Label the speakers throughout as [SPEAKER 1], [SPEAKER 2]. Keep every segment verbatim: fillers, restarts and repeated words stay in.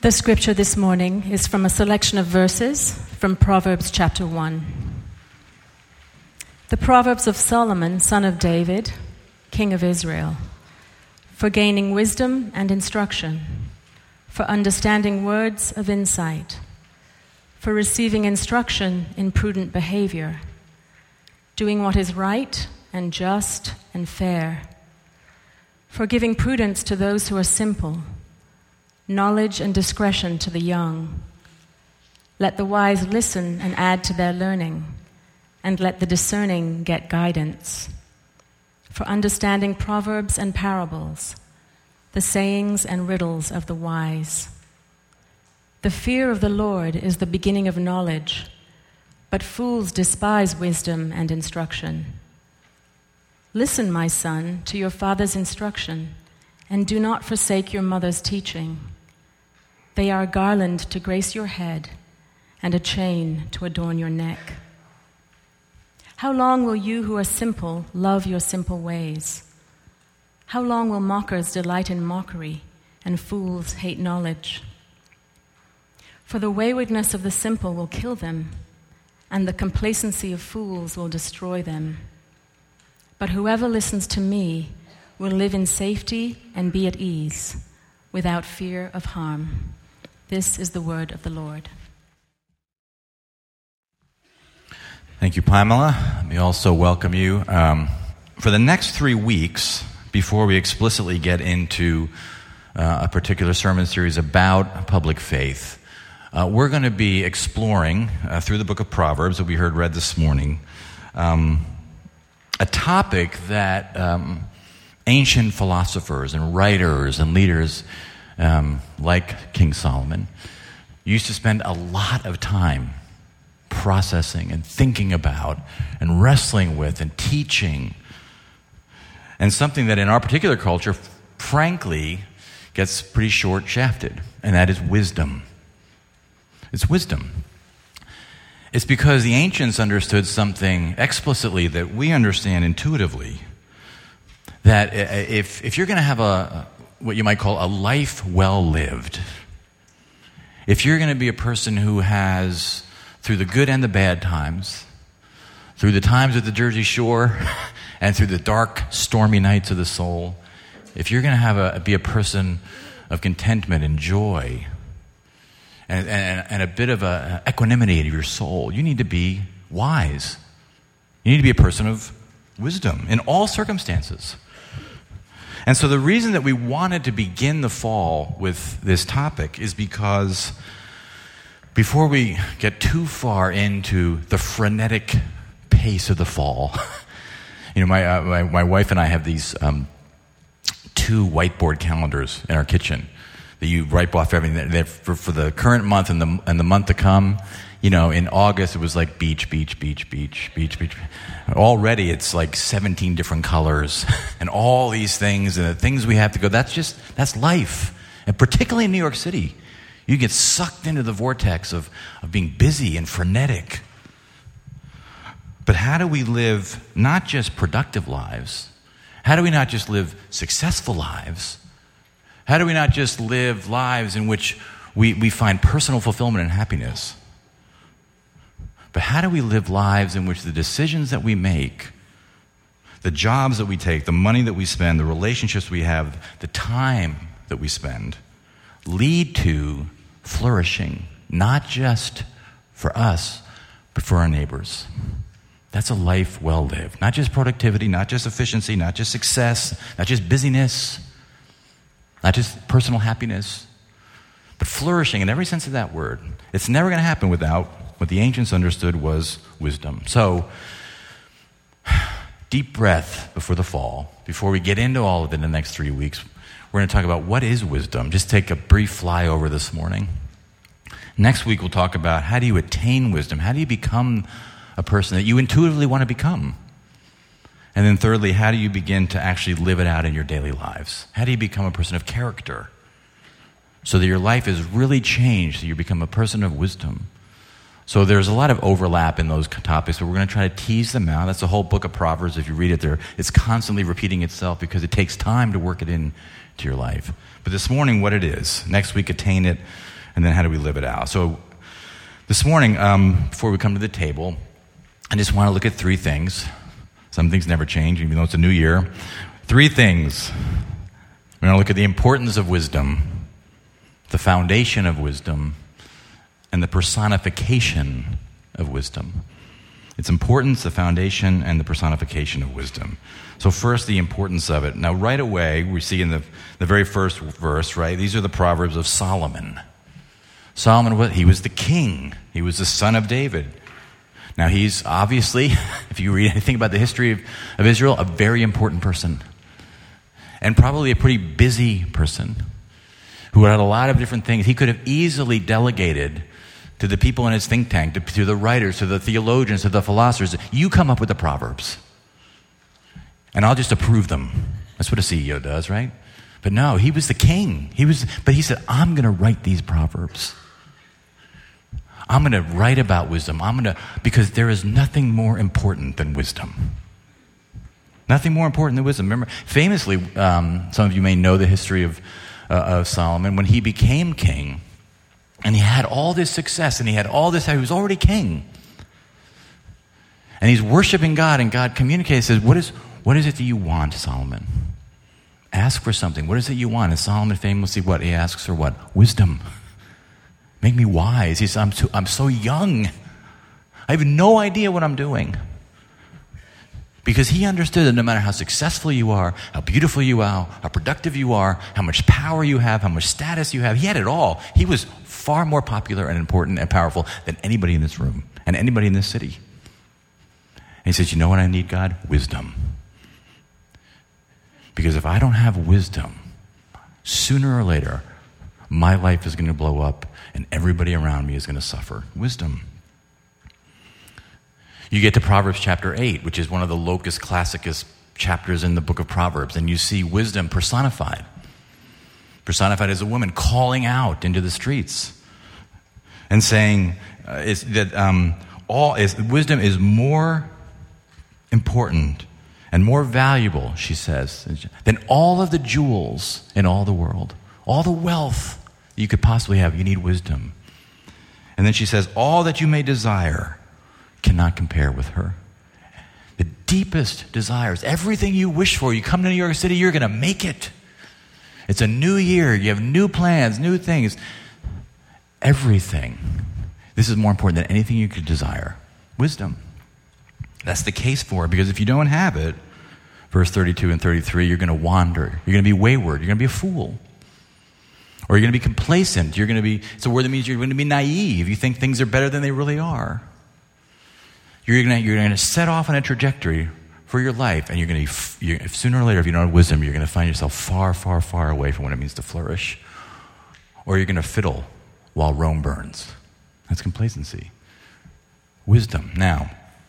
[SPEAKER 1] The scripture this morning is from a selection of verses from Proverbs chapter one. The Proverbs of Solomon, son of David, king of Israel, for gaining wisdom and instruction, for understanding words of insight, for receiving instruction in prudent behavior, doing what is right and just and fair, for giving prudence to those who are simple, knowledge and discretion to the young. Let the wise listen and add to their learning, and let the discerning get guidance. For understanding proverbs and parables, the sayings and riddles of the wise. The fear of the Lord is the beginning of knowledge, but fools despise wisdom and instruction. Listen, my son, to your father's instruction, and do not forsake your mother's teaching. They are a garland to grace your head and a chain to adorn your neck. How long will you who are simple love your simple ways? How long will mockers delight in mockery and fools hate knowledge? For the waywardness of the simple will kill them, and the complacency of fools will destroy them. But whoever listens to me will live in safety and be at ease, without fear of harm. This is the word of the Lord.
[SPEAKER 2] Thank you, Pamela. Let me also welcome you. Um, for the next three weeks, before we explicitly get into uh, a particular sermon series about public faith, uh, we're going to be exploring, uh, through the book of Proverbs that we heard read this morning, um, a topic that um, ancient philosophers and writers and leaders um, like King Solomon used to spend a lot of time processing and thinking about and wrestling with and teaching. And something that in our particular culture, frankly, gets pretty short-shafted, and that is wisdom. It's wisdom. It's because the ancients understood something explicitly that we understand intuitively, that if if you're going to have a what you might call a life well lived, if you're going to be a person who has, through the good and the bad times, through the times at the Jersey Shore, and through the dark, stormy nights of the soul, if you're going to have a be a person of contentment and joy, and, and, and a bit of a equanimity of your soul, you need to be wise. You need to be a person of wisdom in all circumstances. And so the reason that we wanted to begin the fall with this topic is because before we get too far into the frenetic pace of the fall, you know, my, uh, my my wife and I have these um, two whiteboard calendars in our kitchen that you write off everything. They're for, for the current month and the and the month to come. You know, in August it was like beach, beach, beach, beach, beach, beach. Already it's like seventeen different colors and all these things and the things we have to go. That's just that's life, and particularly in New York City. You get sucked into the vortex of, of being busy and frenetic. But how do we live not just productive lives? How do we not just live successful lives? How do we not just live lives in which we, we find personal fulfillment and happiness? But how do we live lives in which the decisions that we make, the jobs that we take, the money that we spend, the relationships we have, the time that we spend, lead to flourishing, not just for us, but for our neighbors? That's a life well lived. Not just productivity, not just efficiency, not just success, not just busyness, not just personal happiness, but flourishing in every sense of that word. It's never going to happen without what the ancients understood was wisdom. So, deep breath before the fall. Before we get into all of it in the next three weeks, we're going to talk about what is wisdom. Just take a brief flyover this morning. Next week we'll talk about how do you attain wisdom? How do you become a person that you intuitively want to become? And then thirdly, how do you begin to actually live it out in your daily lives? How do you become a person of character so that your life is really changed, so you become a person of wisdom? So there's a lot of overlap in those topics, but we're going to try to tease them out. That's the whole book of Proverbs. If you read it there, it's constantly repeating itself because it takes time to work it in to your life. But this morning, what it is. Next week, attain it. And then how do we live it out? So this morning, um, before we come to the table, I just want to look at three things. Some things never change, even though it's a new year. Three things. We're going to look at the importance of wisdom, the foundation of wisdom, and the personification of wisdom. Its importance, the foundation, and the personification of wisdom. So first, the importance of it. Now, right away, we see in the, the very first verse, right, these are the Proverbs of Solomon. Solomon, he was the king. He was the son of David. Now, he's obviously, if you read anything about the history of, of Israel, a very important person. And probably a pretty busy person who had a lot of different things. He could have easily delegated to the people in his think tank, to, to the writers, to the theologians, to the philosophers, you come up with the Proverbs. And I'll just approve them. That's what a C E O does, right? But no, he was the king. He was, but he said, I'm going to write these Proverbs. I'm going to write about wisdom. I'm going to, because there is nothing more important than wisdom. Nothing more important than wisdom. Remember, famously, um, some of you may know the history of, uh, of Solomon. When he became king, and he had all this success, and he had all this, he was already king. And he's worshiping God, and God communicates, says, what is, what is it that you want, Solomon? Ask for something. What is it you want? And Solomon famously, what? He asks for what? Wisdom. Make me wise. He says, I'm, too, I'm so young. I have no idea what I'm doing. Because he understood that no matter how successful you are, how beautiful you are, how productive you are, how much power you have, how much status you have, he had it all. He was far more popular and important and powerful than anybody in this room and anybody in this city. And he says, you know what I need, God? Wisdom. Because if I don't have wisdom, sooner or later, my life is going to blow up and everybody around me is going to suffer. Wisdom. You get to Proverbs chapter eight, which is one of the locus classicus chapters in the book of Proverbs, and you see wisdom personified. Personified as a woman calling out into the streets and saying uh, is that um, all is, wisdom is more important and more valuable, she says, than all of the jewels in all the world. All the wealth you could possibly have, you need wisdom. And then she says, all that you may desire cannot compare with her. The deepest desires, everything you wish for, you come to New York City, you're going to make it. It's a new year, you have new plans, new things. Everything. This is more important than anything you could desire. Wisdom. That's the case for it, because if you don't have it, verse thirty-two and thirty-three, you're going to wander. You're going to be wayward. You're going to be a fool. Or you're going to be complacent. You're going to be, it's a word that means you're going to be naive. You think things are better than they really are. You're going to, you're going to set off on a trajectory for your life, and you're going to be, you're, sooner or later, if you don't have wisdom, you're going to find yourself far, far, far away from what it means to flourish. Or you're going to fiddle while Rome burns. That's complacency. Wisdom. Now,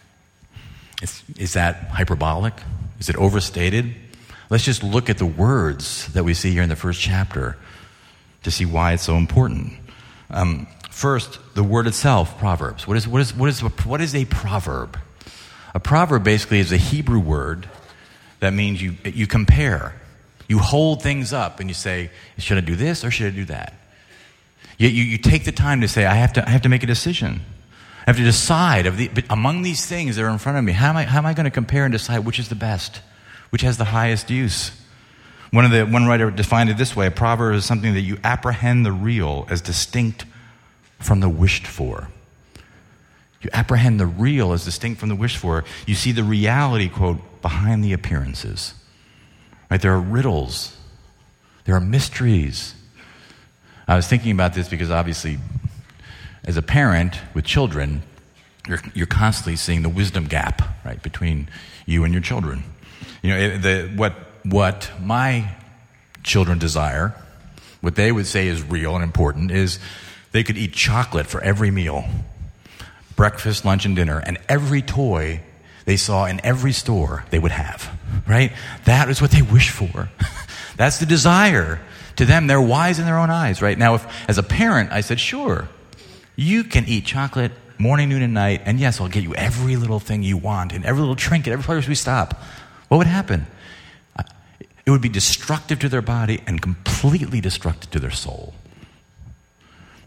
[SPEAKER 2] is, is that hyperbolic? Is it overstated? Let's just look at the words that we see here in the first chapter to see why it's so important. Um, first, the word itself, Proverbs. What is, what is, what is, what is a proverb? A proverb basically is a Hebrew word that means you, you compare. You hold things up and you say, should I do this or should I do that? You, you, you take the time to say, I have to, I have to make a decision. I have to decide of the, among these things that are in front of me, how am I, how am I going to compare and decide which is the best, which has the highest use? One of the one writer defined it this way: a proverb is something that you apprehend the real as distinct from the wished for. You apprehend the real as distinct from the wished for. You see the reality, quote, behind the appearances. Right? There are riddles. There are mysteries. I was thinking about this because obviously, as a parent with children, you're, you're constantly seeing the wisdom gap, right, between you and your children. You know, the, what what my children desire, what they would say is real and important, is they could eat chocolate for every meal, breakfast, lunch, and dinner, and every toy they saw in every store they would have, right? That is what they wish for. That's the desire. To them, they're wise in their own eyes, right? Now, if as a parent, I said, sure, you can eat chocolate morning, noon, and night, and yes, I'll get you every little thing you want, and every little trinket, every place we stop. What would happen? It would be destructive to their body and completely destructive to their soul.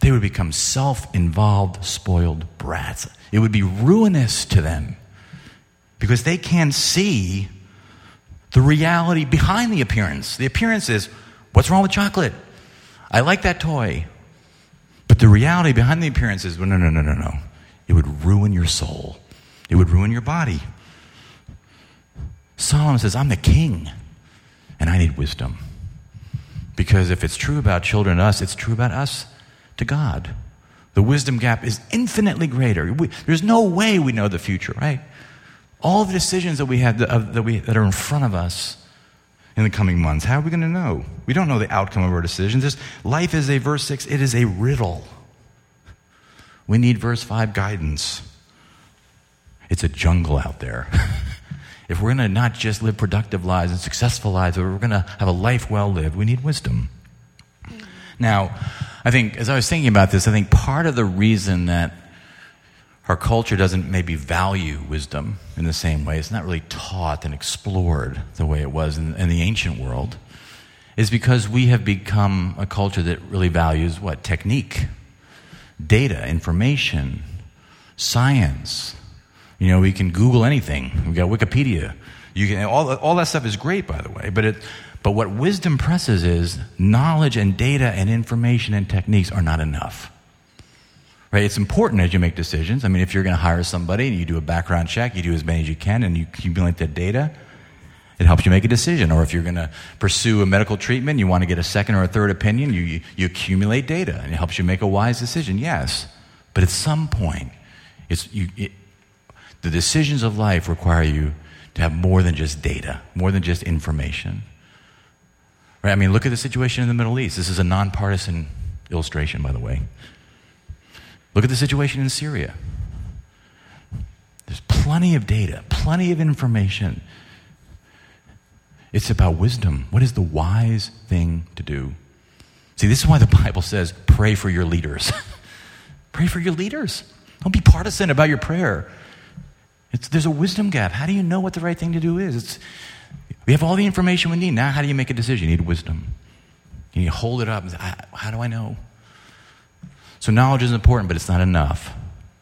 [SPEAKER 2] they would become self-involved, spoiled brats. It would be ruinous to them because they can't see the reality behind the appearance. The appearance is, what's wrong with chocolate? I like that toy. But the reality behind the appearance is, well, no, no, no, no, no. It would ruin your soul. It would ruin your body. Solomon says, I'm the king, and I need wisdom. Because if it's true about children to us, it's true about us to God. The wisdom gap is infinitely greater. We, there's no way we know the future, right? All the decisions that we have that, uh, that, we, that are in front of us in the coming months, how are we going to know? We don't know the outcome of our decisions. This, life is a, verse six, it is a riddle. We need verse five guidance. It's a jungle out there. If we're going to not just live productive lives and successful lives, but we're going to have a life well lived, we need wisdom. Now, I think, as I was thinking about this, I think part of the reason that our culture doesn't maybe value wisdom in the same way, it's not really taught and explored the way it was in, in the ancient world, is because we have become a culture that really values what? Technique, data, information, science. You know, we can Google anything. We've got Wikipedia. You can, all, all that stuff is great, by the way. But it, but what wisdom presses is knowledge and data and information and techniques are not enough. Right? It's important as you make decisions. I mean, if you're going to hire somebody and you do a background check, you do as many as you can, and you accumulate that data, it helps you make a decision. Or if you're going to pursue a medical treatment, you want to get a second or a third opinion, you, you, you accumulate data, and it helps you make a wise decision. Yes, but at some point, it's you. It, the decisions of life require you to have more than just data, more than just information. Right? I mean, look at the situation in the Middle East. This is a nonpartisan illustration, by the way. Look at the situation in Syria. There's plenty of data, plenty of information. It's about wisdom. What is the wise thing to do? See, this is why the Bible says, pray for your leaders. Pray for your leaders. Don't be partisan about your prayer. It's, there's a wisdom gap. How do you know what the right thing to do is? It's, we have all the information we need. Now, how do you make a decision? You need wisdom. You need to hold it up and say, how do I know? So knowledge is important, but it's not enough.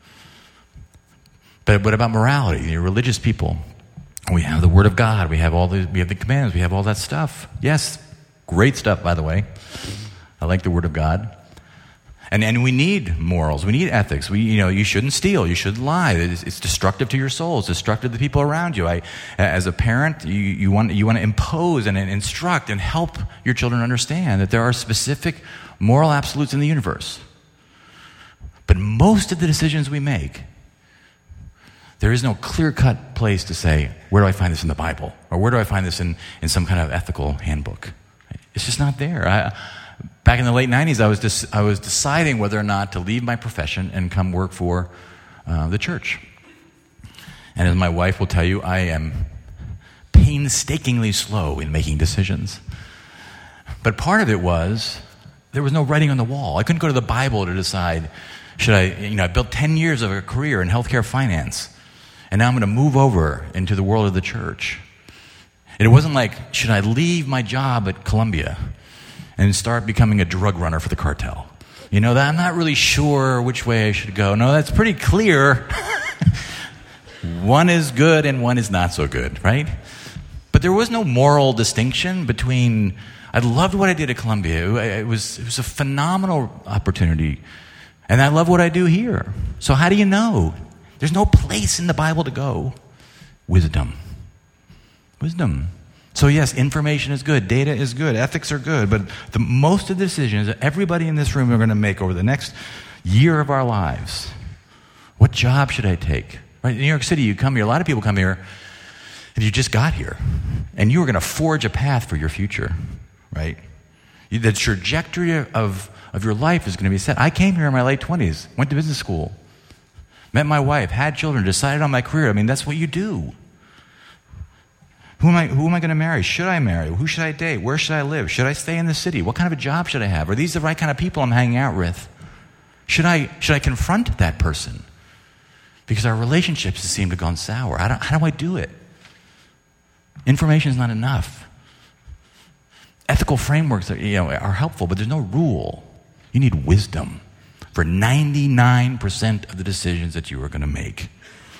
[SPEAKER 2] But what about morality? You're religious people. We have the Word of God. We have all the we have the commands. We have all that stuff. Yes, great stuff, by the way. I like the Word of God. And and we need morals. We need ethics. We you know you shouldn't steal. You shouldn't lie. It's, it's destructive to your soul. It's destructive to the people around you. I, as a parent, you, you want you want to impose and, and instruct and help your children understand that there are specific moral absolutes in the universe. But most of the decisions we make, there is no clear-cut place to say, where do I find this in the Bible? Or where do I find this in, in some kind of ethical handbook? It's just not there. I, back in the late nineties, I was dis, I was deciding whether or not to leave my profession and come work for uh, the church. And as my wife will tell you, I am painstakingly slow in making decisions. But part of it was, there was no writing on the wall. I couldn't go to the Bible to decide, should I, you know, I built ten years of a career in healthcare finance, and now I'm going to move over into the world of the church. And it wasn't like, should I leave my job at Columbia and start becoming a drug runner for the cartel? You know, that I'm not really sure which way I should go. No, that's pretty clear. One is good and one is not so good, right? But there was no moral distinction between, I loved what I did at Columbia. It was, it was a phenomenal opportunity. And I love what I do here. So how do you know? There's no place in the Bible to go. Wisdom. Wisdom. So yes, information is good. Data is good. Ethics are good. But the, most of the decisions that everybody in this room are going to make over the next year of our lives. What job should I take? Right? In New York City, you come here. A lot of people come here and you just got here. And you are going to forge a path for your future. Right? The trajectory of, of your life is going to be set. I came here in my late twenties, went to business school, met my wife, had children, decided on my career. I mean, that's what you do. Who am I, who am I going to marry? Should I marry? Who should I date? Where should I live? Should I stay in the city? What kind of a job should I have? Are these the right kind of people I'm hanging out with? Should I, should I confront that person? Because our relationships seem to have gone sour. How do, how do I do it? Information is not enough. Ethical frameworks are, you know, are helpful, but there's no rule. You need wisdom. for ninety-nine percent of the decisions that you are going to make.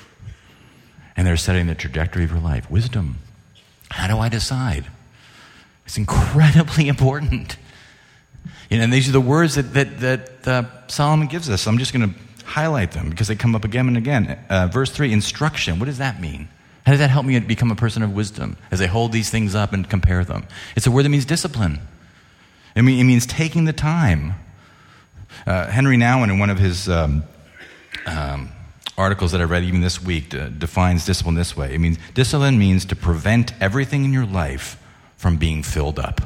[SPEAKER 2] And they're setting the trajectory of your life. Wisdom. How do I decide? It's incredibly important. You know, and these are the words that, that, that uh, Solomon gives us. I'm just going to highlight them because they come up again and again. Uh, verse three, instruction. What does that mean? How does that help me become a person of wisdom as I hold these things up and compare them? It's a word that means discipline. I mean, it means taking the time. Uh, Henry Nouwen, in one of his um, um, articles that I read even this week, uh, defines discipline this way. It means discipline means to prevent everything in your life from being filled up.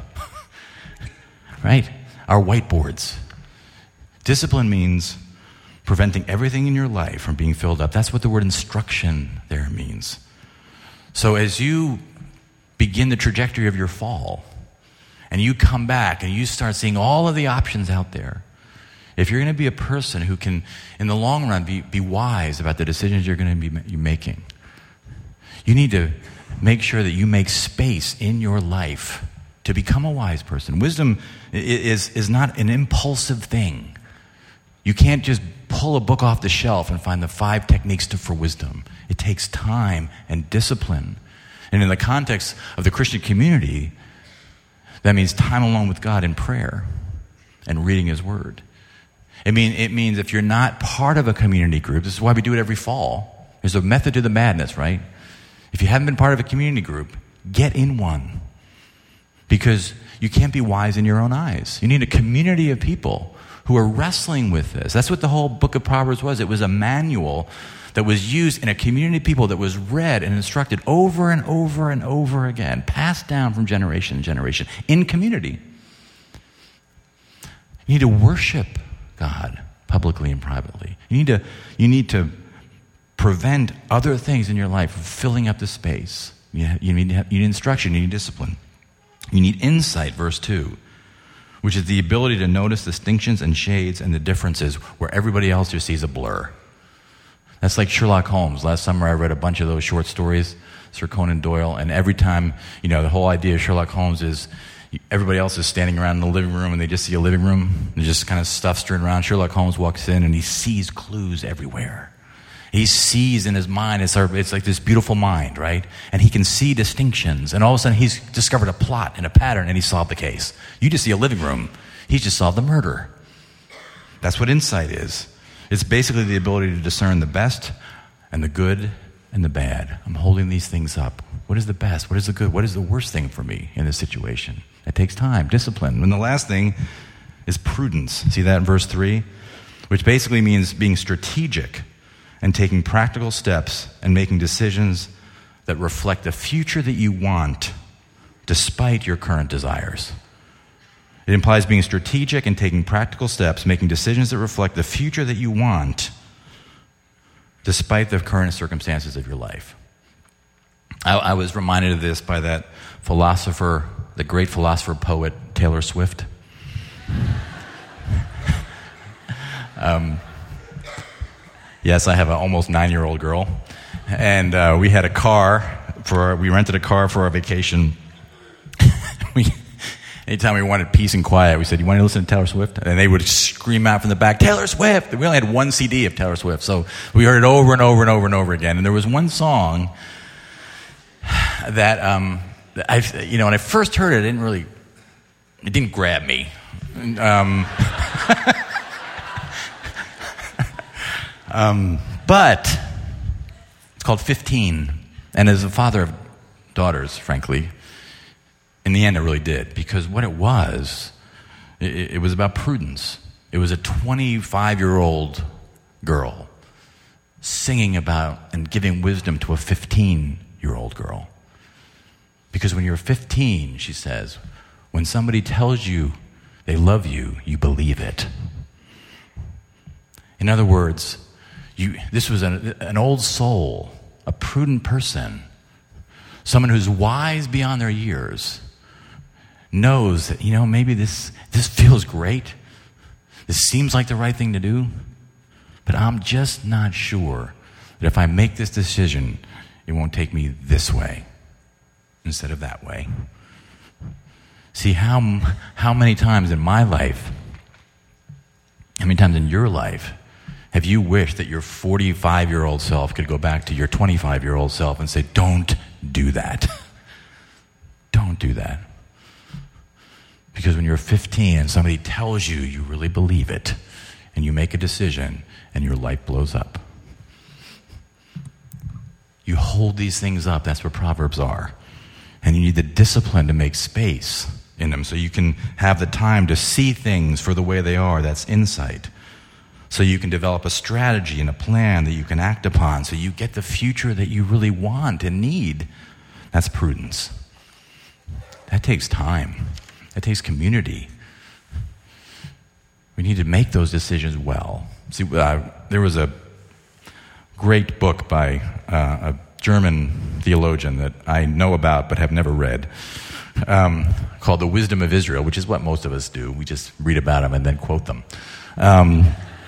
[SPEAKER 2] Right? Our whiteboards. Discipline means preventing everything in your life from being filled up. That's what the word instruction there means. So as you begin the trajectory of your fall, and you come back and you start seeing all of the options out there, if you're going to be a person who can, in the long run, be, be wise about the decisions you're going to be making, you need to make sure that you make space in your life to become a wise person. Wisdom is, is not an impulsive thing. You can't just pull a book off the shelf and find the five techniques to, for wisdom. It takes time and discipline. And in the context of the Christian community, that means time alone with God in prayer and reading His Word. It, mean, it means if you're not part of a community group, this is why we do it every fall. There's a method to the madness, right? If you haven't been part of a community group, get in one. Because you can't be wise in your own eyes. You need a community of people who are wrestling with this. That's what the whole book of Proverbs was. It was a manual that was used in a community of people that was read and instructed over and over and over again, passed down from generation to generation in community. You need to worship God publicly and privately. You need to, you need to prevent other things in your life from filling up the space. You, you, need, you need instruction, you need discipline. You need insight, verse two, which is the ability to notice distinctions and shades and the differences where everybody else just sees a blur. That's like Sherlock Holmes. Last summer I read a bunch of those short stories, Sir Conan Doyle, and every time, you know, the whole idea of Sherlock Holmes is everybody else is standing around in the living room and they just see a living room. There's just kind of stuff strewn around. Sherlock Holmes walks in and he sees clues everywhere. He sees in his mind, it's, our, it's like this beautiful mind, right? And he can see distinctions. And all of a sudden he's discovered a plot and a pattern and he solved the case. You just see a living room. He's just solved the murder. That's what insight is. It's basically the ability to discern the best and the good and the bad. I'm holding these things up. What is the best? What is the good? What is the worst thing for me in this situation? It takes time, discipline. And the last thing is prudence. See that in verse three? Which basically means being strategic and taking practical steps and making decisions that reflect the future that you want despite your current desires. It implies being strategic and taking practical steps, making decisions that reflect the future that you want despite the current circumstances of your life. I, I was reminded of this by that philosopher, the great philosopher poet Taylor Swift. um, yes, I have an almost nine-year-old girl, and uh, we had a car for we rented a car for our vacation. we. Anytime we wanted peace and quiet, we said, "You want to listen to Taylor Swift?" And they would scream out from the back, "Taylor Swift!" We only had one C D of Taylor Swift, so we heard it over and over and over and over again. And there was one song that, um, I, you know, when I first heard it, it didn't really, it didn't grab me. Um, um, but it's called fifteen, and as a father of daughters, frankly, in the end, it really did, because what it was, it, it was about prudence. It was a twenty-five-year-old girl singing about and giving wisdom to a fifteen-year-old girl. Because when you're fifteen, she says, when somebody tells you they love you, you believe it. In other words, you, this was an, an old soul, a prudent person, someone who's wise beyond their years, knows that, you know, maybe this this feels great. This seems like the right thing to do. But I'm just not sure that if I make this decision, it won't take me this way instead of that way. See, how how many times in my life How many times in your life have you wished that your forty-five-year-old self could go back to your twenty-five-year-old self and say, don't do that. Don't do that. Because when you're fifteen and somebody tells you you really believe it, and you make a decision, and your life blows up. You hold these things up. That's what Proverbs are. And you need the discipline to make space in them so you can have the time to see things for the way they are. That's insight. So you can develop a strategy and a plan that you can act upon so you get the future that you really want and need. That's prudence. That takes time. That takes community. We need to make those decisions well. See, uh, there was a great book by uh, a German theologian that I know about but have never read, um, called The Wisdom of Israel, which is what most of us do. We just read about them and then quote them. Um,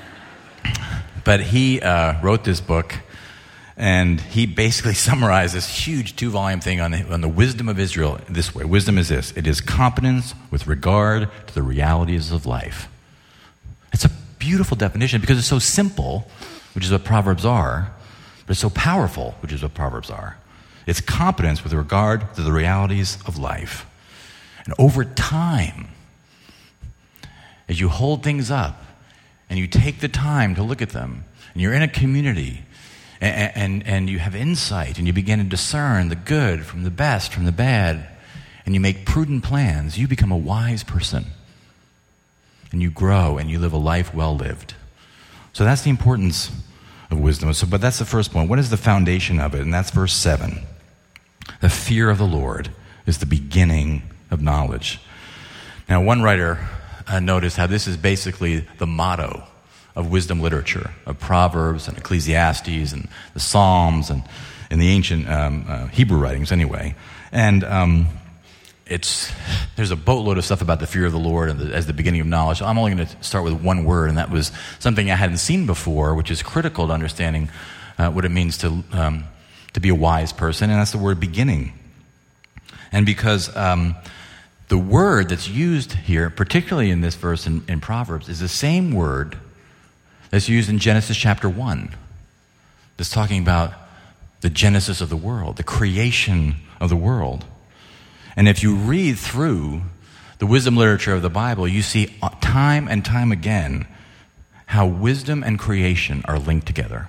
[SPEAKER 2] but he uh, wrote this book, and he basically summarized this huge two-volume thing on the, on the wisdom of Israel this way. Wisdom is this: it is competence with regard to the realities of life. It's a beautiful definition because it's so simple, which is what Proverbs are, but it's so powerful, which is what Proverbs are. It's competence with regard to the realities of life. And over time, as you hold things up and you take the time to look at them, and you're in a community, and, and, and you have insight, and you begin to discern the good from the best, from the bad, and you make prudent plans, you become a wise person. And you grow, and you live a life well lived. So that's the importance of wisdom. So, but that's the first point. What is the foundation of it? And that's verse seven. The fear of the Lord is the beginning of knowledge. Now, one writer uh, noticed how this is basically the motto of wisdom literature, of Proverbs and Ecclesiastes and the Psalms and in the ancient um, uh, Hebrew writings anyway. And um, it's there's a boatload of stuff about the fear of the Lord and the, as the beginning of knowledge. I'm only going to start with one word, and that was something I hadn't seen before, which is critical to understanding uh, what it means to um, to be a wise person, and that's the word beginning. And because um, the word that's used here, particularly in this verse in, in Proverbs, is the same word that's used in Genesis chapter one. That's talking about the genesis of the world, the creation of the world. And if you read through the wisdom literature of the Bible, you see time and time again how wisdom and creation are linked together.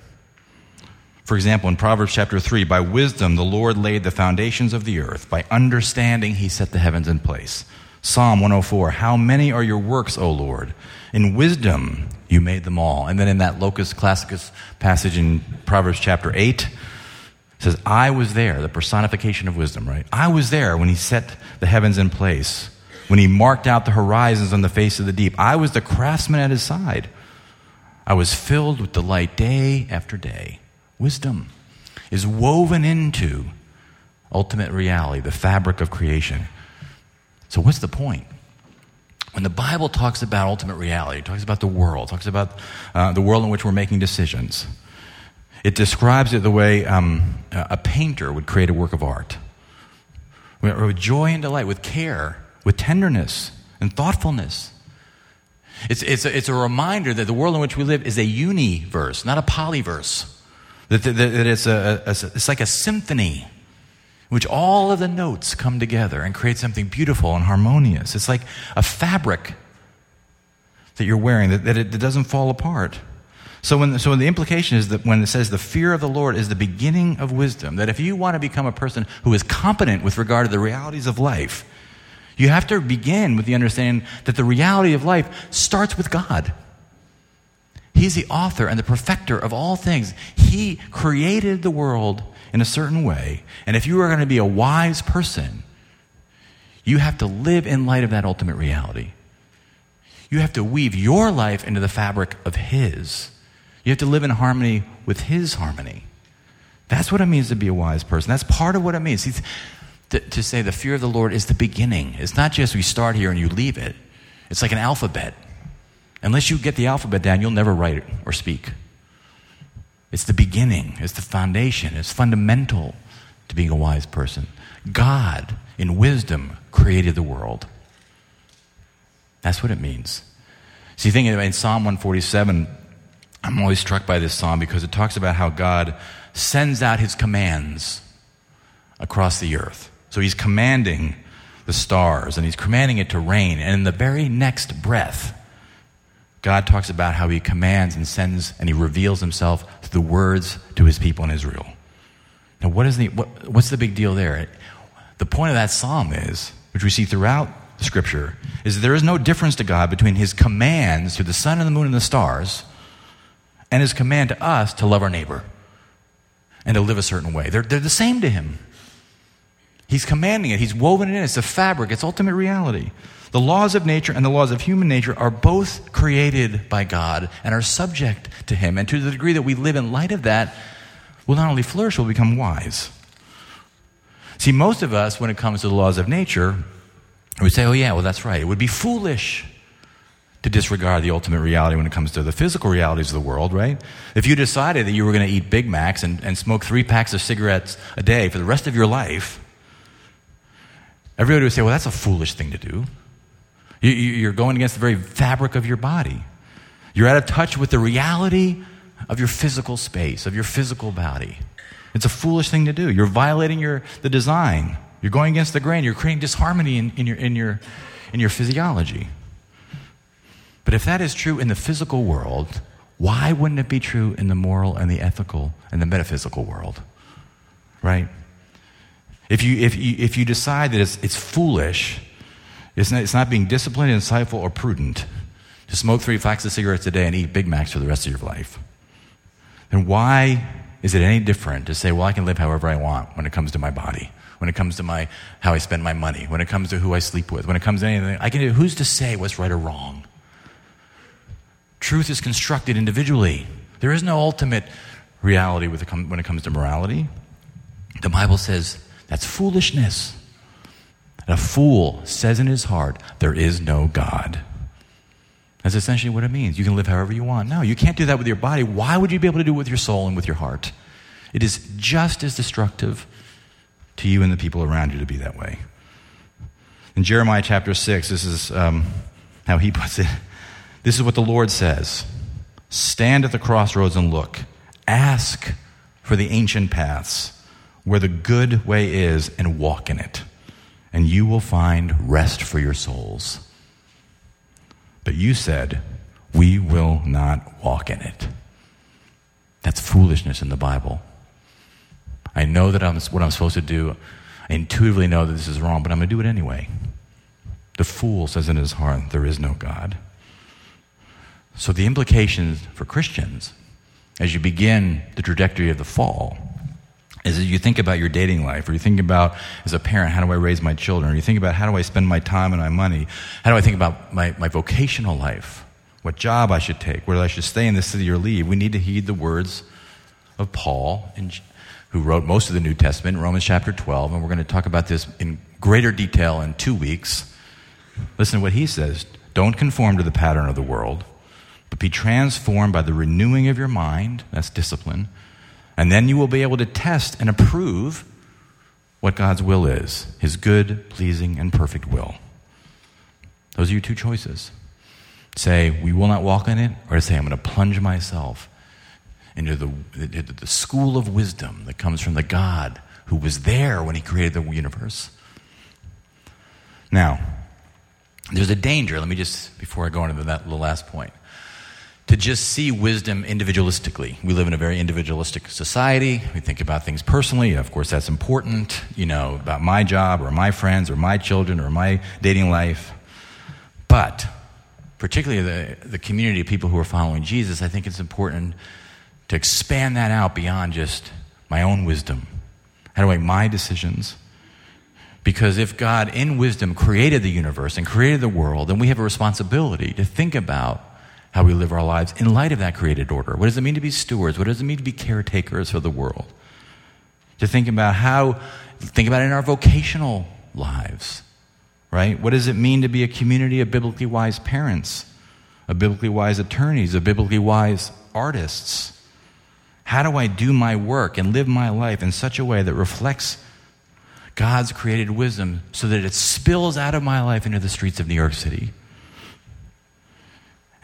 [SPEAKER 2] For example, in Proverbs chapter three, by wisdom the Lord laid the foundations of the earth. By understanding he set the heavens in place. Psalm one oh four, how many are your works, O Lord? In wisdom you made them all. And then in that Locus Classicus passage in Proverbs chapter eight, it says, I was there, the personification of wisdom, right? I was there when he set the heavens in place, when he marked out the horizons on the face of the deep. I was the craftsman at his side. I was filled with delight day after day. Wisdom is woven into ultimate reality, the fabric of creation. So what's the point? When the Bible talks about ultimate reality, it talks about the world, talks about uh, the world in which we're making decisions, it describes it the way um, a painter would create a work of art. With joy and delight, with care, with tenderness and thoughtfulness. It's, it's, a, it's a reminder that the world in which we live is a universe, not a polyverse. That, that, that it's, a, a, it's like a symphony in which all of the notes come together and create something beautiful and harmonious. It's like a fabric that you're wearing, that, that it that doesn't fall apart. So when, so the implication is that when it says the fear of the Lord is the beginning of wisdom, that if you want to become a person who is competent with regard to the realities of life, you have to begin with the understanding that the reality of life starts with God. He's the author and the perfecter of all things. He created the world in a certain way. And if you are going to be a wise person, you have to live in light of that ultimate reality. You have to weave your life into the fabric of His. You have to live in harmony with His harmony. That's what it means to be a wise person. That's part of what it means. See, to, to say the fear of the Lord is the beginning. It's not just we start here and you leave it. It's like an alphabet. Unless you get the alphabet down, you'll never write it or speak. It's the beginning. It's the foundation. It's fundamental to being a wise person. God, in wisdom, created the world. That's what it means. See, thinking in Psalm one forty-seven, I'm always struck by this psalm because it talks about how God sends out his commands across the earth. So he's commanding the stars and he's commanding it to rain. And in the very next breath, God talks about how he commands and sends and he reveals himself through the words to his people in Israel. Now, what is the what, what's the big deal there? The point of that psalm is, which we see throughout Scripture, is that there is no difference to God between his commands to the sun and the moon and the stars and his command to us to love our neighbor and to live a certain way. They're, they're the same to him. He's commanding it. He's woven it in. It's the fabric. It's ultimate reality. The laws of nature and the laws of human nature are both created by God and are subject to him. And to the degree that we live in light of that, we'll not only flourish, we'll become wise. See, most of us, when it comes to the laws of nature, we say, oh yeah, well that's right. It would be foolish to disregard the ultimate reality when it comes to the physical realities of the world, right? If you decided that you were going to eat Big Macs and, and smoke three packs of cigarettes a day for the rest of your life, everybody would say, well, that's a foolish thing to do. You, you, you're going against the very fabric of your body. You're out of touch with the reality of your physical space, of your physical body. It's a foolish thing to do. You're violating your the design. You're going against the grain. You're creating disharmony in, in your in your in your physiology. But if that is true in the physical world, why wouldn't it be true in the moral and the ethical and the metaphysical world? Right? If you if you if you decide that it's it's foolish, it's not, it's not being disciplined, insightful, or prudent to smoke three packs of cigarettes a day and eat Big Macs for the rest of your life, then why is it any different to say, well, I can live however I want when it comes to my body, when it comes to my how I spend my money, when it comes to who I sleep with, when it comes to anything? I can do. Who's to say what's right or wrong? Truth is constructed individually. There is no ultimate reality with the, when it comes to morality. The Bible says that's foolishness. And a fool says in his heart, there is no God. That's essentially what it means. You can live however you want. No, you can't do that with your body. Why would you be able to do it with your soul and with your heart? It is just as destructive to you and the people around you to be that way. In Jeremiah chapter six, this is um, how he puts it. This is what the Lord says. Stand at the crossroads and look. Ask for the ancient paths where the good way is and walk in it. And you will find rest for your souls. But you said, we will not walk in it. That's foolishness in the Bible. I know that I'm what I'm supposed to do. I intuitively know that this is wrong, but I'm going to do it anyway. The fool says in his heart, there is no God. So the implications for Christians, as you begin the trajectory of the fall, is that you think about your dating life, or you think about, as a parent, how do I raise my children? Or you think about, how do I spend my time and my money? How do I think about my, my vocational life? What job I should take? Whether I should stay in the city or leave? We need to heed the words of Paul, in, who wrote most of the New Testament, in Romans chapter twelve, and we're going to talk about this in greater detail in two weeks. Listen to what he says. Don't conform to the pattern of the world, but be transformed by the renewing of your mind. That's discipline. And then you will be able to test and approve what God's will is, his good, pleasing, and perfect will. Those are your two choices. Say, we will not walk in it, or to say, I'm going to plunge myself into the, into the school of wisdom that comes from the God who was there when he created the universe. Now, there's a danger, let me just, before I go into that, the last point, to just see wisdom individualistically. We live in a very individualistic society. We think about things personally. Of course, that's important, you know, about my job or my friends or my children or my dating life. But particularly the, the community of people who are following Jesus, I think it's important to expand that out beyond just my own wisdom. How do I make my decisions? Because if God in wisdom created the universe and created the world, then we have a responsibility to think about how we live our lives in light of that created order. What does it mean to be stewards? What does it mean to be caretakers for the world? To think about how, think about it in our vocational lives, right? What does it mean to be a community of biblically wise parents, of biblically wise attorneys, of biblically wise artists? How do I do my work and live my life in such a way that reflects God's created wisdom so that it spills out of my life into the streets of New York City?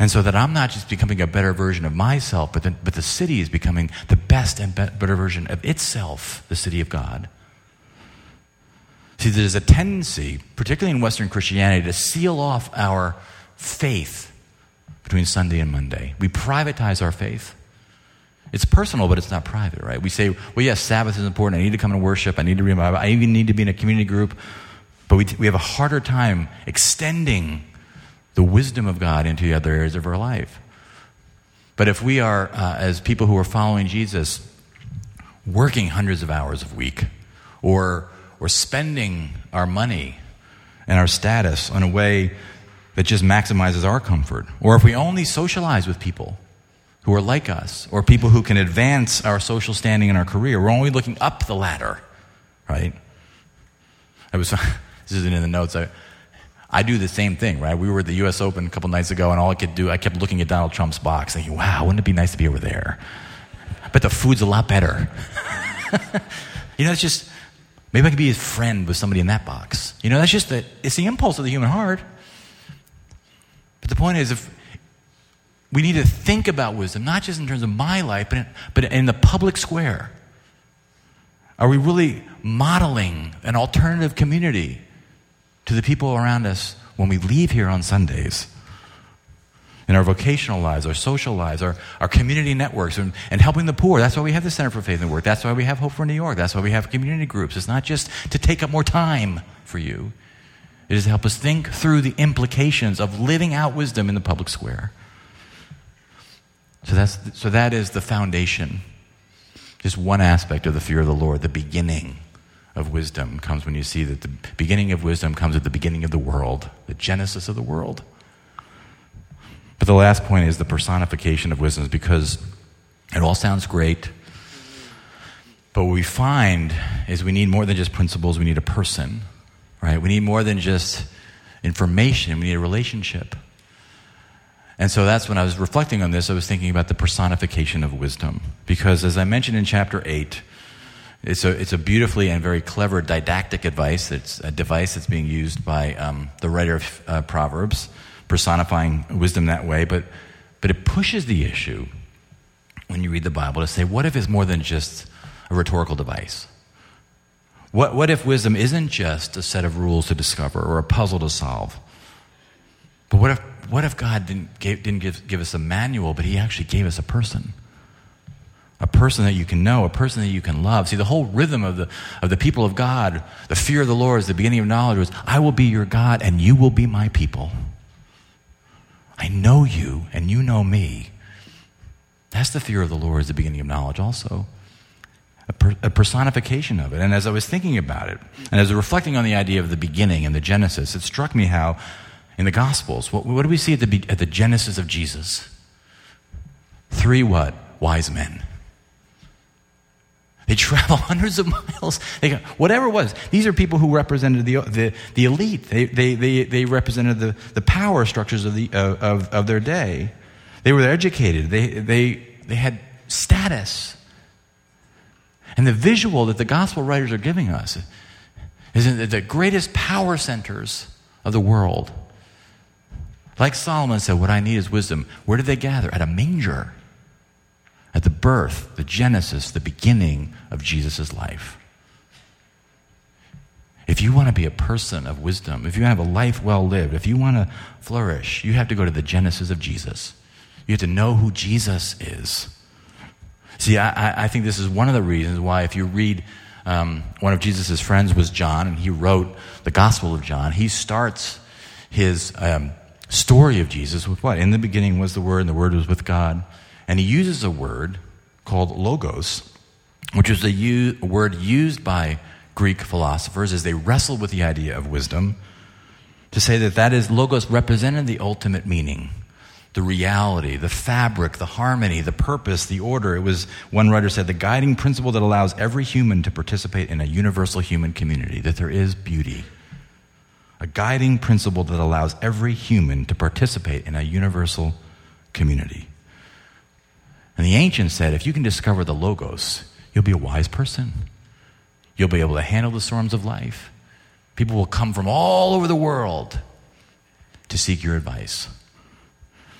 [SPEAKER 2] And so that I'm not just becoming a better version of myself, but the, but the city is becoming the best and be- better version of itself, the city of God. See, there's a tendency, particularly in Western Christianity, to seal off our faith between Sunday and Monday. We privatize our faith. It's personal, but it's not private, right? We say, well, yes, Sabbath is important. I need to come and worship. I need to read my Bible. I even need to be in a community group. But we, we have a harder time extending the wisdom of God into the other areas of our life. But if we are, uh, as people who are following Jesus, working hundreds of hours a week, or, or spending our money and our status in a way that just maximizes our comfort, or if we only socialize with people who are like us, or people who can advance our social standing in our career, we're only looking up the ladder, right? I was, this isn't in the notes, I, I do the same thing, right? We were at the U S Open a couple nights ago, and all I could do, I kept looking at Donald Trump's box, thinking, wow, wouldn't it be nice to be over there? But the food's a lot better. You know, it's just, maybe I could be his friend with somebody in that box. You know, that's just the, it's the impulse of the human heart. But the point is, if we need to think about wisdom, not just in terms of my life, but in, but in the public square. Are we really modeling an alternative community to the people around us when we leave here on Sundays? In our vocational lives, our social lives, our, our community networks, and, and helping the poor. That's why we have the Center for Faith and Work. That's why we have Hope for New York. That's why we have community groups. It's not just to take up more time for you. It is to help us think through the implications of living out wisdom in the public square. So that's so that is the foundation. Just one aspect of the fear of the Lord. The beginning of wisdom comes when you see that the beginning of wisdom comes at the beginning of the world, the genesis of the world. But the last point is the personification of wisdom, because it all sounds great, but what we find is we need more than just principles. We need a person, right? We need more than just information. We need a relationship. And so that's when I was reflecting on this, I was thinking about the personification of wisdom. Because as I mentioned in chapter eight, it's a, it's a beautifully and very clever didactic advice. It's a device that's being used by um, the writer of uh, Proverbs, personifying wisdom that way. But, but it pushes the issue, when you read the Bible, to say, what if it's more than just a rhetorical device? What, what if wisdom isn't just a set of rules to discover or a puzzle to solve? But what if What if God didn't, gave, didn't give, give us a manual, but he actually gave us a person? A person that you can know, a person that you can love. See, the whole rhythm of the, of the people of God, the fear of the Lord is the beginning of knowledge, was, I will be your God and you will be my people. I know you and you know me. That's the fear of the Lord is the beginning of knowledge also. A, per, a personification of it. And as I was thinking about it, and as I was reflecting on the idea of the beginning and the Genesis, it struck me how in the Gospels, what, what do we see at the, at the genesis of Jesus? Three what? Wise men. They travel hundreds of miles. They go, whatever it was. These are people who represented the the, the elite. They, they they they represented the, the power structures of the uh, of of their day. They were educated. They they they had status. And the visual that the gospel writers are giving us is in the greatest power centers of the world. Like Solomon said, what I need is wisdom. Where did they gather? At a manger. At the birth, the genesis, the beginning of Jesus' life. If you want to be a person of wisdom, if you have a life well lived, if you want to flourish, you have to go to the genesis of Jesus. You have to know who Jesus is. See, I, I think this is one of the reasons why if you read, um, one of Jesus' friends was John, and he wrote the Gospel of John. He starts his um, story of Jesus with what? In the beginning was the Word, and the Word was with God. And he uses a word called logos, which is a u- word used by Greek philosophers as they wrestled with the idea of wisdom, to say that that is, logos represented the ultimate meaning, the reality, the fabric, the harmony, the purpose, the order. It was, one writer said, the guiding principle that allows every human to participate in a universal human community, that there is beauty. A guiding principle that allows every human to participate in a universal community. And the ancients said, if you can discover the logos, you'll be a wise person. You'll be able to handle the storms of life. People will come from all over the world to seek your advice.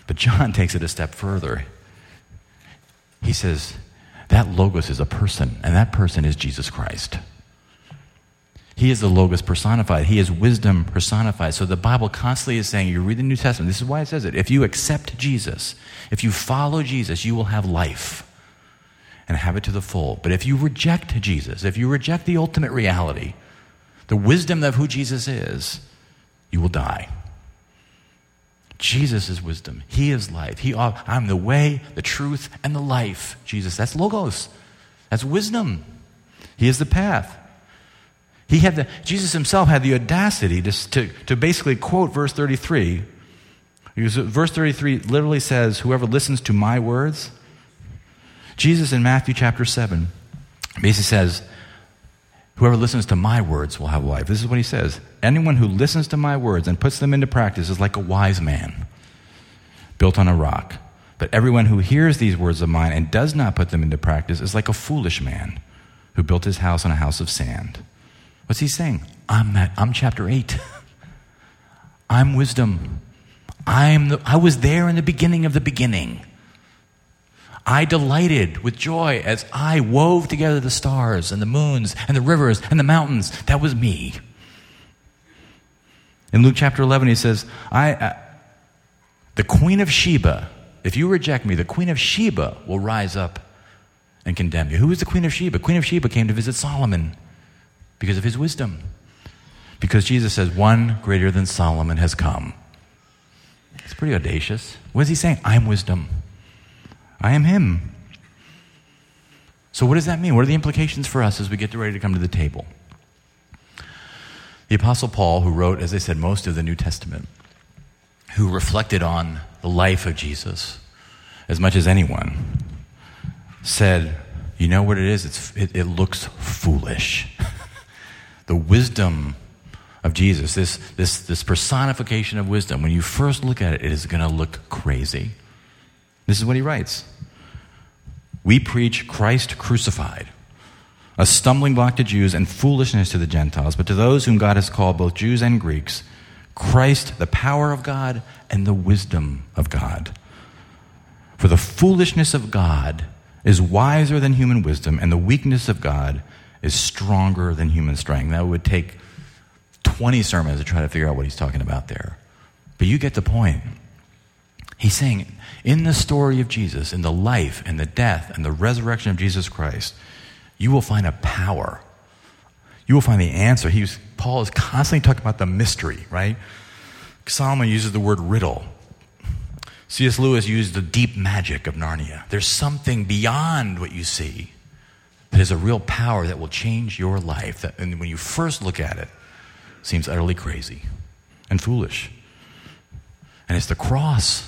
[SPEAKER 2] But John takes it a step further. He says, that Logos is a person, and that person is Jesus Christ. He is the Logos personified. He is wisdom personified. So the Bible constantly is saying, you read the New Testament, this is why it says it. If you accept Jesus, if you follow Jesus, you will have life and have it to the full. But if you reject Jesus, if you reject the ultimate reality, the wisdom of who Jesus is, you will die. Jesus is wisdom. He is life. He, I'm the way, the truth, and the life. Jesus, that's Logos. That's wisdom. He is the path. He had the, Jesus himself had the audacity to, to, to basically quote verse thirty-three. Because verse thirty-three literally says, whoever listens to my words. Jesus in Matthew chapter seven basically says, whoever listens to my words will have life. This is what he says. Anyone who listens to my words and puts them into practice is like a wise man built on a rock. But everyone who hears these words of mine and does not put them into practice is like a foolish man who built his house on a house of sand. What's he saying? I'm that, I'm chapter eight. I'm wisdom. I'm the, I was there in the beginning of the beginning. I delighted with joy as I wove together the stars and the moons and the rivers and the mountains. That was me. In Luke chapter eleven, he says, I, uh, the Queen of Sheba, if you reject me, the Queen of Sheba will rise up and condemn you. Who is the Queen of Sheba? Queen of Sheba came to visit Solomon because of his wisdom. Because Jesus says, one greater than Solomon has come. It's pretty audacious. What is he saying? I'm wisdom. I am him. So what does that mean? What are the implications for us as we get ready to come to the table? The Apostle Paul, who wrote, as I said, most of the New Testament, who reflected on the life of Jesus as much as anyone, said, you know what it is? It's, it, it looks foolish. The wisdom of Jesus, this, this, this personification of wisdom, when you first look at it, it is going to look crazy. This is what he writes. We preach Christ crucified, a stumbling block to Jews and foolishness to the Gentiles, but to those whom God has called, both Jews and Greeks, Christ, the power of God and the wisdom of God. For the foolishness of God is wiser than human wisdom, and the weakness of God is stronger than human strength. That would take twenty sermons to try to figure out what he's talking about there. But you get the point. He's saying, in the story of Jesus, in the life and the death and the resurrection of Jesus Christ, you will find a power. You will find the answer. He was, Paul is constantly talking about the mystery, right? Solomon uses the word riddle. C S Lewis used the deep magic of Narnia. There's something beyond what you see that is a real power that will change your life. That, and when you first look at it, it seems utterly crazy and foolish. And it's the cross.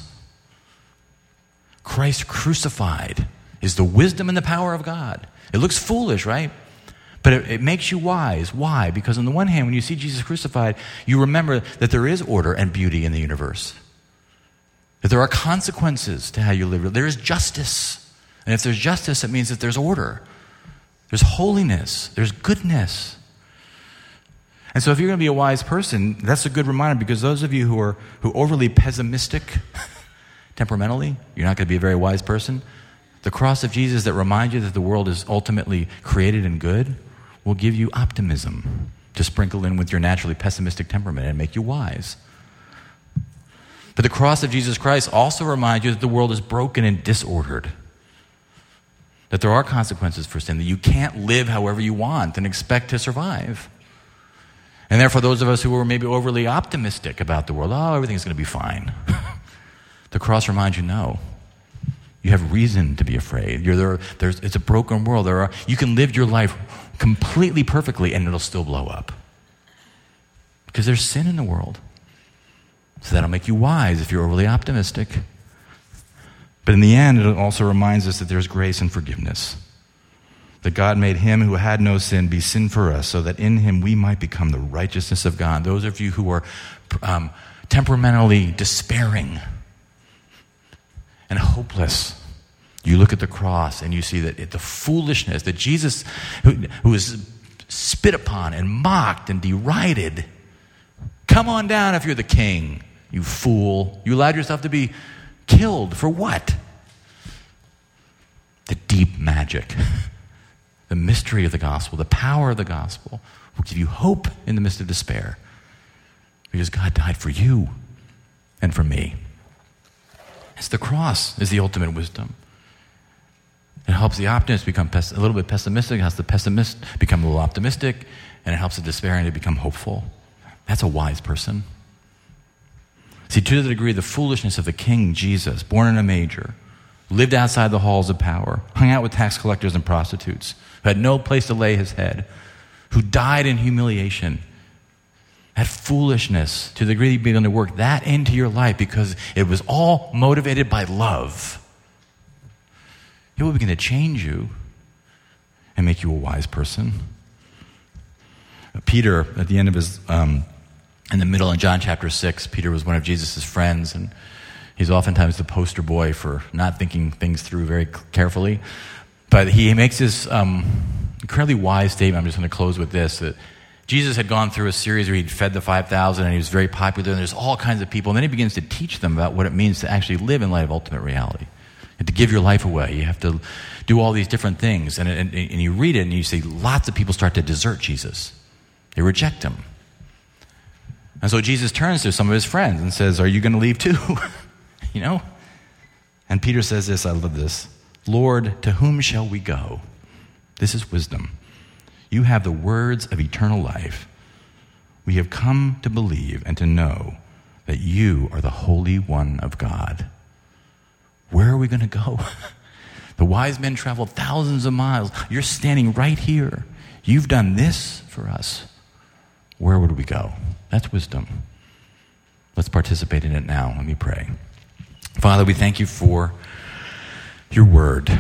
[SPEAKER 2] Christ crucified is the wisdom and the power of God. It looks foolish, right? But it, it makes you wise. Why? Because on the one hand, when you see Jesus crucified, you remember that there is order and beauty in the universe. That there are consequences to how you live. There is justice. And if there's justice, it means that there's order. There's holiness. There's goodness. And so if you're going to be a wise person, that's a good reminder, because those of you who are who overly pessimistic temperamentally, you're not going to be a very wise person. The cross of Jesus that reminds you that the world is ultimately created and good will give you optimism to sprinkle in with your naturally pessimistic temperament and make you wise. But the cross of Jesus Christ also reminds you that the world is broken and disordered. That there are consequences for sin, that you can't live however you want and expect to survive. And therefore, those of us who are maybe overly optimistic about the world, oh, everything's going to be fine. The cross reminds you, no. You have reason to be afraid. You're there, there's, it's a broken world. There are, you can live your life completely perfectly and it'll still blow up. Because there's sin in the world. So that'll make you wise if you're overly optimistic. But in the end, it also reminds us that there's grace and forgiveness. That God made him who had no sin be sin for us, so that in him we might become the righteousness of God. Those of you who are um, temperamentally despairing and hopeless, you look at the cross and you see that it, the foolishness that Jesus, who, who was spit upon and mocked and derided, come on down if you're the king, you fool. You allowed yourself to be Killed for what? The deep magic, the mystery of the gospel, the power of the gospel will give you hope in the midst of despair. Because God died for you and for me. It's the cross is the ultimate wisdom. It helps the optimist become pes- a little bit pessimistic. It helps the pessimist become a little optimistic. And it helps the despairing to become hopeful. That's a wise person. See, to the degree the foolishness of the King Jesus, born in a manger, lived outside the halls of power, hung out with tax collectors and prostitutes, who had no place to lay his head, who died in humiliation. That foolishness, to the degree you begin to work that into your life because it was all motivated by love, it will begin to change you and make you a wise person. Peter, at the end of his, um, in the middle in John chapter six, Peter was one of Jesus' friends, and he's oftentimes the poster boy for not thinking things through very carefully. But he makes this um, incredibly wise statement. I'm just going to close with this, that Jesus had gone through a series where he'd fed the five thousand, and he was very popular, and there's all kinds of people. And then he begins to teach them about what it means to actually live in light of ultimate reality. And to give your life away. You have to do all these different things. And, and, and you read it, and you see lots of people start to desert Jesus. They reject him. And so Jesus turns to some of his friends and says, are you going to leave too? You know? And Peter says this, I love this. Lord, to whom shall we go? This is wisdom. You have the words of eternal life. We have come to believe and to know that you are the Holy One of God. Where are we going to go? The wise men traveled thousands of miles. You're standing right here. You've done this for us. Where would we go? That's wisdom. Let's participate in it now. Let me pray. Father, we thank you for your word.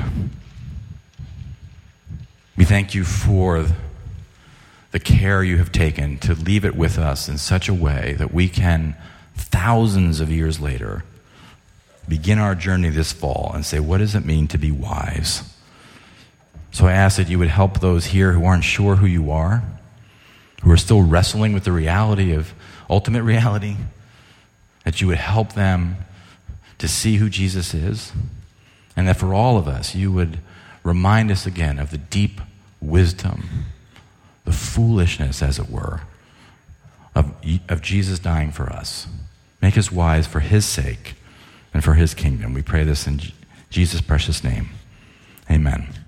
[SPEAKER 2] We thank you for the care you have taken to leave it with us in such a way that we can, thousands of years later, begin our journey this fall and say, what does it mean to be wise? So I ask that you would help those here who aren't sure who you are, who are still wrestling with the reality of ultimate reality, that you would help them to see who Jesus is, and that for all of us, you would remind us again of the deep wisdom, the foolishness, as it were, of, of Jesus dying for us. Make us wise for his sake and for his kingdom. We pray this in Jesus' precious name. Amen.